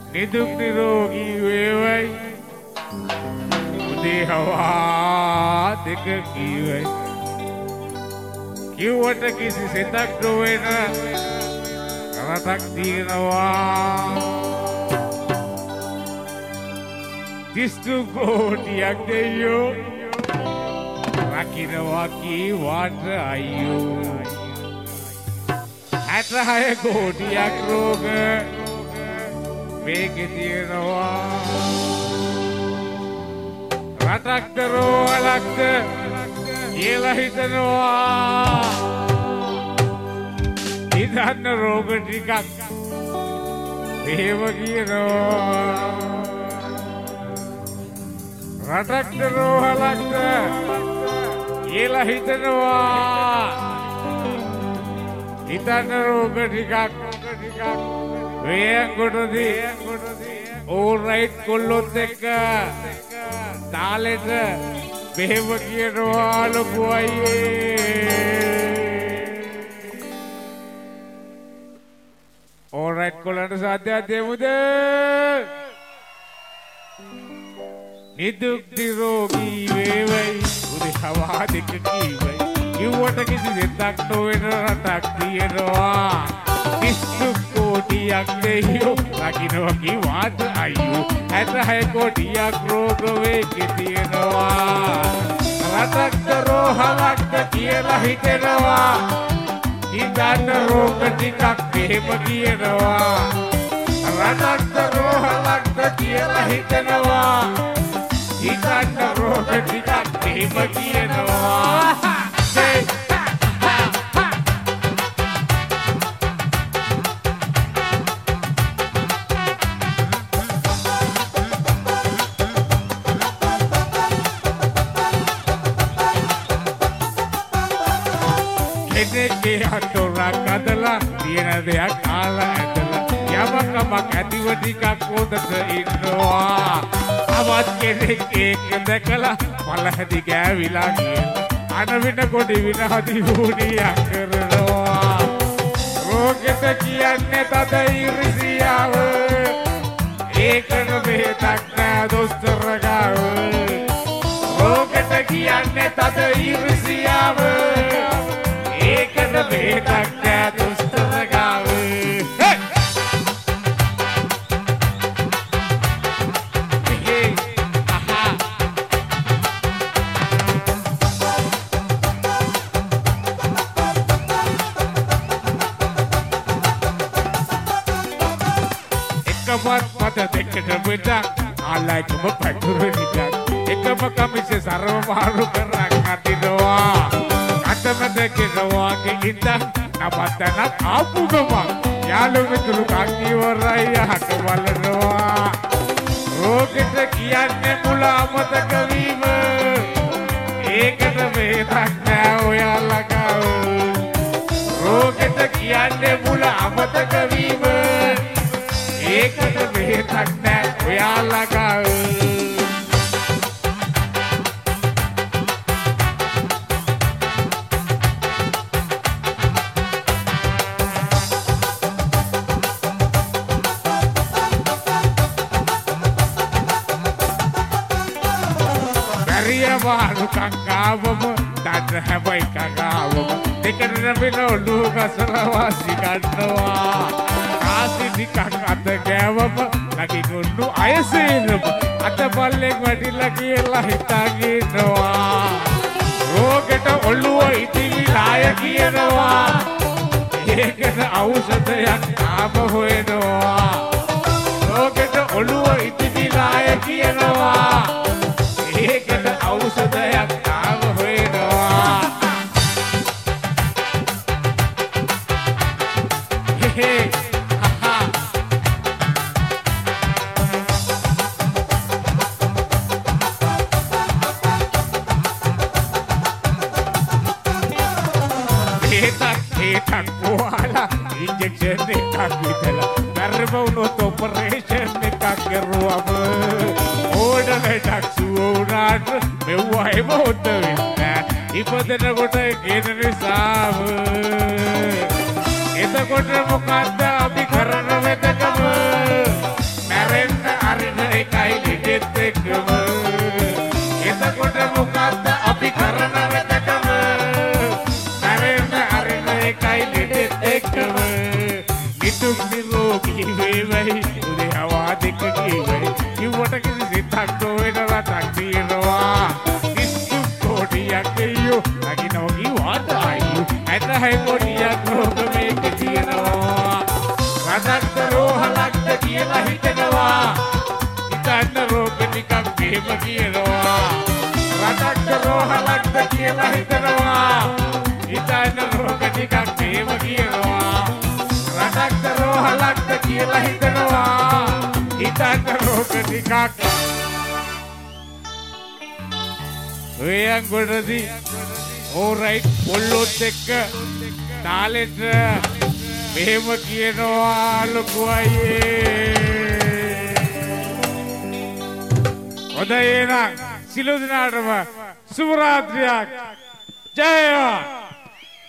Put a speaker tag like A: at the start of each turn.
A: නිදුක් නිරෝගී වේවයි උදේ හවා දෙක කීවයි කිව්වට කිසි සෙතක් නොවන රටක් තියෙනවා කිස්තු කෝටියක් දෙයෝ රකින්නවා කීවට අයියෝ 66 කෝටියක් රෝග මේකේ තියෙනවා රටක්ද රෝහලක්ද කියලා හිතනවා ඉදන්න රෝග ටිකක් මේව කියනවා රටක්ද රෝහලක්ද කියලා හිතනවා ඉදන්න රෝග ටිකක් වේංගොඩදී ඕල්රයිට් කොල්ලොත් එක්ක තාලෙට බෙහෙව කියනවා ලොකු අයියේ ඕල්රයිට් කොල්ලන්ට සාධ්‍යයක් දෙමුද නිදුක් නිරෝගී වේවයි උදේ හවා දෙක කීවයි කිව්වට කිසි දෙයක් නොවන රටක් තියෙනවා කිස්තු කෝටියක් දෙයෝ රකින්නවා කිව්වට අයියෝ 66 කෝටියක් රෝග වේකේ තියෙනවා රටක්ද රෝහලක්ද කියලා හිතෙනවා ඉදන්න රෝග ටිකක් එහෙම කියනවා රටක්ද රෝහලක්ද කියලා හිතෙනවා ඉදන්න රෝග ටිකක් එහෙම කියනවා කෙනෙක්ගේ අතොරක් අදලා තියෙන දෙයක් කාලා ඇදලා යමකමක් ඇතිව ටිකක් උදට ඉන්නවා අවත් කෙනෙක් ඒක දැකලා පළහැදි ගෑවිලා කියලා අන වින කොටි විනහදි වුණියක් කරනවා රෝගෙට කියන්නේ තද ඉරිසියාව ඒකන බෙහෙතක් නෑ දොස්තර ගාව රෝගෙට කියන්නේ තද ඉරිසියාව ඒකන බෙහෙතක් නෑ දොස්තර ගාව මත දෙකට බෙදා ආලයිකම පැතුරු නිකන් එකම කමිසේ සරව මාරු කරන් අදිනවා අතමද කෙනවාගේ ඉඳන් නපතනක් ආපු ගමන් යාළු මිතුරු කන්නිවරයි යහට බලනවා රෝගෙට කියන්නේ මුල අමතක වීම ඒකට වේදක් නෑ ඔයාලා ගාව රෝගෙට කියන්නේ මුල අමතක වීම ඒකට බෙහෙතක් නෑ ඔයාලා ගාව බැරිය වාරු කංගාවම දන්න හැබයි කංගාවම දෙකට නබින ඔලු ගසලා වාසි ගන්නවා ආසි ටිකක් අත ගෑවම නැගිගොන්නු අයසේනම අත පල්ලෙන් වඩිලා කියලා හිතාගෙනවා රෝගෙට ඔළුව ඉතිවිලාය කියනවා ඒකට ඖෂධයක් ආම හොයනවා රෝගෙට ඔළුව ඉතිවිලාය කියනවා ඒකට ඖෂධයක් ආම හොයනවා ඒකක් කොහලා ඉන්ජෙක්ෂන් එකක් විතලා බර්බවුනොත් ඔපරේෂන් එකක් කරුවම ඕඩරටක් සුවුනාට මෙව්වයි මොහොත වෙන්න ඉපදෙනකොට ගෙන නිසාම එතකොට මොකද්ද අපි කරන වෙදකම කිව්වේ වෙයි උදේ හවා දෙක කිව්වේ කිව්වට කිසි සිතක් නොවන රටක් තියෙනවා කිස්සු කොටියක් දෙයියෝ අගිනව කිව්වාට අයියෝ ඇතයි කොටියක් රෝග මේක තියෙනවා රටක් රෝහලක්ද කියලා හිතනවා හිතන්න රෝග ටිකක් එහෙම කියනවා රටක් රෝහලක්ද කියලා හිතනවා හිතන්න රෝග ටිකක් එහෙම කියනවා රටක් රෝහලක්ද කියලා හිතනවා හිතන්න රෝග ටිකක් ඔයන් ගොඩදී ඕරයිට් පොල්ලොත් එක්ක තාලෙට මෙහෙම කියනවා ලොකු අයියේ හොඳයි එහෙනම් සිළු දිනාටම සුබ රාත්‍රියක් ජය වේවා